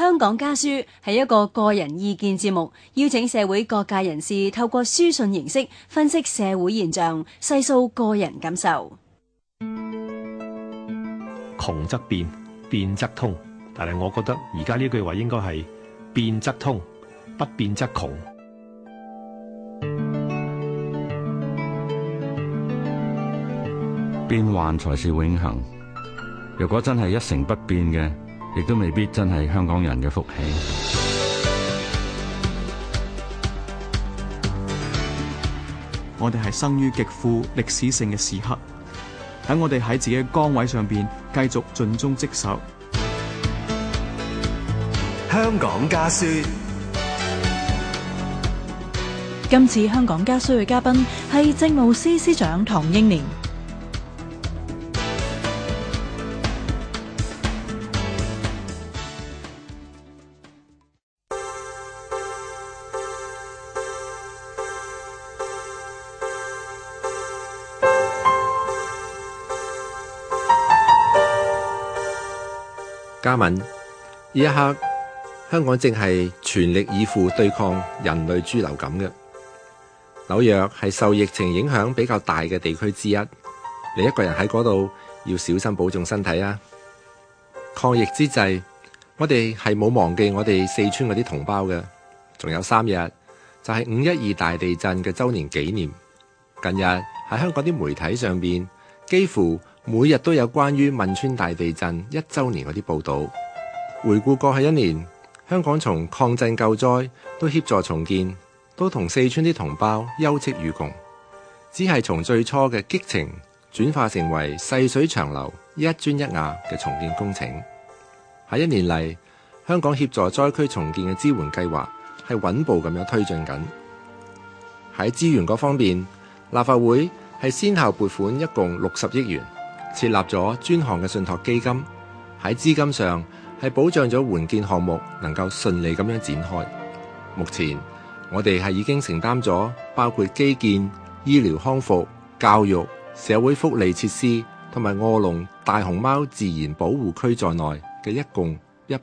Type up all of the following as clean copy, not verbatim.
香港家書係一個個人意見節目，邀請社會各界人士透過書信形式分析社會現象，細數個人感受。 窮則變，變則通。但係我覺得而家呢句話應該係變則通，不變則窮。 變幻才是永恆。如果真係一成不變嘅，亦都未必真係香港人嘅福氣。 我哋係生於極富歷史性嘅時刻，等我哋喺自己嘅崗位上邊繼續盡忠職守。 香港家書。 今次香港家書嘅嘉賓係政務司司長唐英年。 嘉敏，呢一刻香港正係全力以赴對抗人類豬流感嘅。紐約係受疫情影響比較大嘅地區之一，你一個人喺嗰度要小心保重身體啊！抗疫之際，我哋係冇忘記我哋四川嗰啲同胞嘅，仲有3日就係512大地震嘅週年紀念。近日喺香港啲媒體上邊，幾乎每日都有關於汶川大地震1週年嗰啲報導。回顧過去1年，香港從抗震救災都協助重建，都同四川啲同胞休戚與共，只係從最初嘅激情轉化成為細水長流、一磚一瓦嘅重建工程。喺1年嚟，香港協助災區重建嘅支援計劃係穩步咁樣推進緊。喺資源嗰方面，立法會係先後撥款一共60億元，設立咗專項嘅信託基金，喺資金上係保障咗援建項目能夠順利咁樣展開。目前我哋係已經承擔咗包括基建、醫療康復、教育、社會福利設施同埋臥龍大熊貓自然保護區在內嘅一共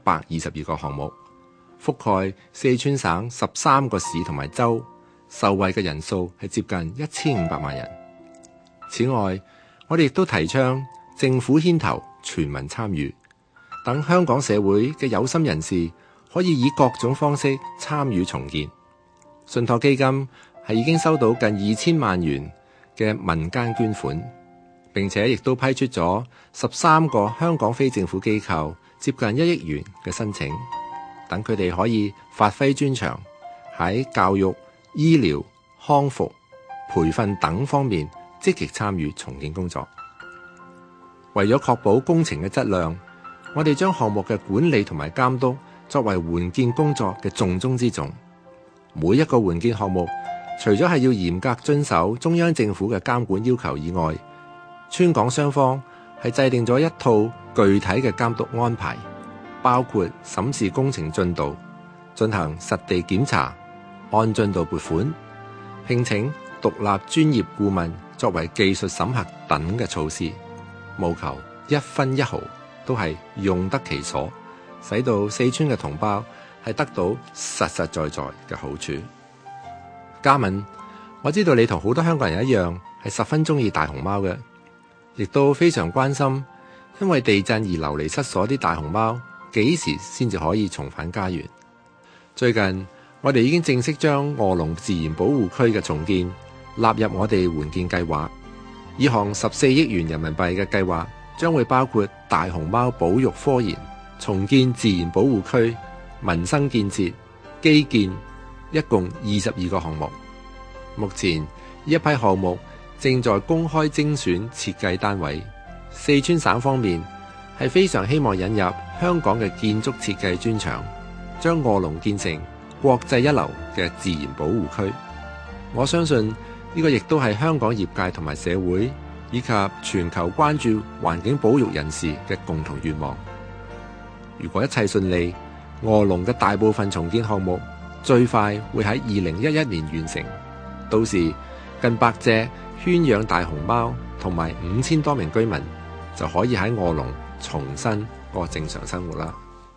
122個項目，覆蓋四川省13個市同埋州，受惠嘅人數係接近1500萬人。此外，我哋亦都提倡政府牽頭、全民參與，等香港社會嘅有心人士可以以各種方式參與重建。信託基金係已經收到近2000萬元嘅民間捐款，並且亦都批出咗13個香港非政府機構接近1億元嘅申請，等佢哋可以發揮專長，喺教育、醫療、康復、培訓等方面積極參與重建工作。為咗確保工程嘅質量，我哋將項目嘅管理同埋監督作為援建工作嘅重中之重。每一個援建項目，除咗係要嚴格遵守中央政府嘅監管要求以外，川港雙方係制定咗一套具體嘅監督安排，包括審視工程進度、進行實地檢查、按進度撥款、聘請獨立專業顧問作為技術審核等嘅措施，務求一分一毫都係用得其所，使到四川嘅同胞係得到實實在在嘅好處。嘉敏，我知道你同好多香港人一樣係十分中意大熊貓嘅，亦都非常關心因為地震而流離失所啲大熊貓幾時先至可以重返家園。最近我哋已經正式將臥龍自然保護區嘅重建納入我哋援建計劃，以項14億元人民幣嘅計劃將會包括大熊貓保育科研、重建自然保護區、民生建設、基建，一共22個項目。目前呢一批項目正在公開精選設計單位。四川省方面係非常希望引入香港嘅建築設計專長，將臥龍建成國際一流嘅自然保護區。我相信呢個亦都係香港業界同埋社會以及全球關注環境保育人士嘅共同願望。如果一切順利，臥龍嘅大部分重建項目最快會喺2011年完成，到時近100隻圈養大熊貓同埋5000多名居民就可以喺臥龍重新過正常生活啦。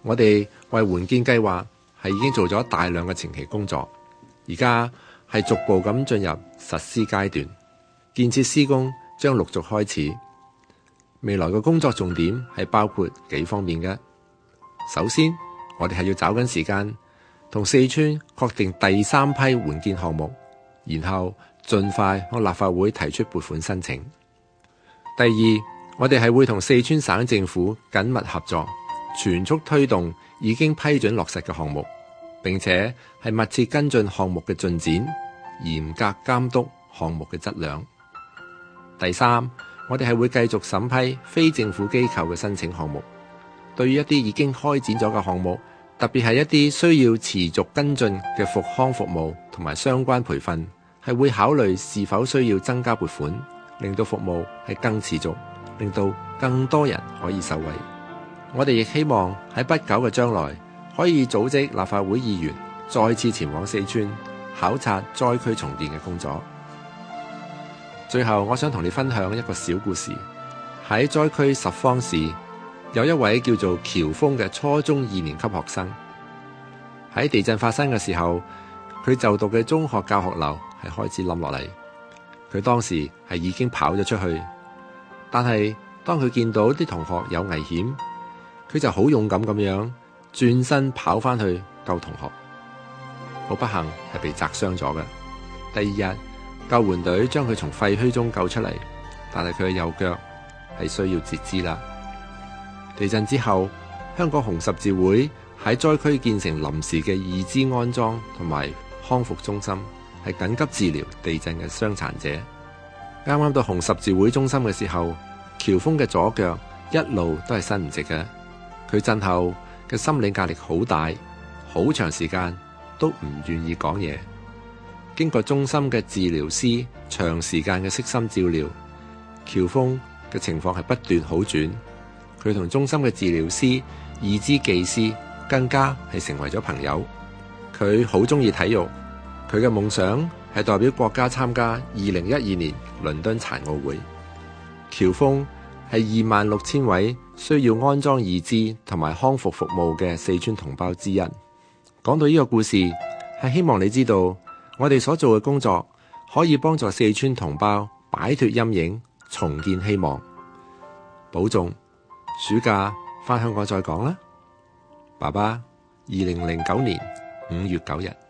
我哋為援建計劃係已經做咗大量嘅前期工作，而家係逐步咁進入實施階段，建設施工將陸續開始。未來嘅工作重點係包括幾方面嘅。首先，我哋係要找緊時間同四川確定第3批援建項目，然後盡快向立法會提出撥款申請。第二，我哋係會同四川省政府緊密合作，全速推動已經批准落實嘅項目，並且係密切跟進項目嘅進展，嚴格監督項目嘅質量。第三，我哋係會繼續審批非政府機構嘅申請項目。對於一啲已經開展咗嘅項目，特別係一啲需要持續跟進嘅復康服務同埋相關培訓，係會考慮是否需要增加撥款，令到服務係更持續，令到更多人可以受惠。我哋亦希望喺不久嘅將來，可以組織立法會議員再次前往四川考察災區重建嘅工作。最後，我想同你分享一個小故事。喺災區十方市，有一位叫做喬峰嘅初中2年級學生。喺地震發生嘅時候，佢就讀嘅中學教學樓係開始冧落嚟。佢當時係已經跑咗出去，但係當佢見到啲同學有危險，佢就好勇敢咁樣轉身跑翻去救同學。好不幸係被砸傷咗嘅。第二日，救援隊將佢從廢墟中救出嚟，但係佢嘅右腳係需要截肢啦。地震之後，香港紅十字會喺災區建成臨時嘅義肢安裝同埋康復中心，係緊急治療地震嘅傷殘者。啱啱到紅十字會中心嘅時候，喬峰嘅左腳一路都係伸唔直嘅。佢震後嘅心理壓力好大，好長時間都唔願意講嘢。經過中心嘅治療師長時間嘅悉心照料，喬峰嘅情況係不斷好轉。佢同中心嘅治療師、義肢技師更加係成為咗朋友。佢好中意體育，佢嘅夢想係代表國家參加2012年倫敦殘奧會。喬峰係26,000位需要安裝義肢同埋康復服務嘅四川同胞之一。講到呢個故事，係希望你知道，我哋所做嘅工作可以幫助四川同胞擺脫陰影，重建希望。保重，暑假返香港再講啦。爸爸，2009年5月9日。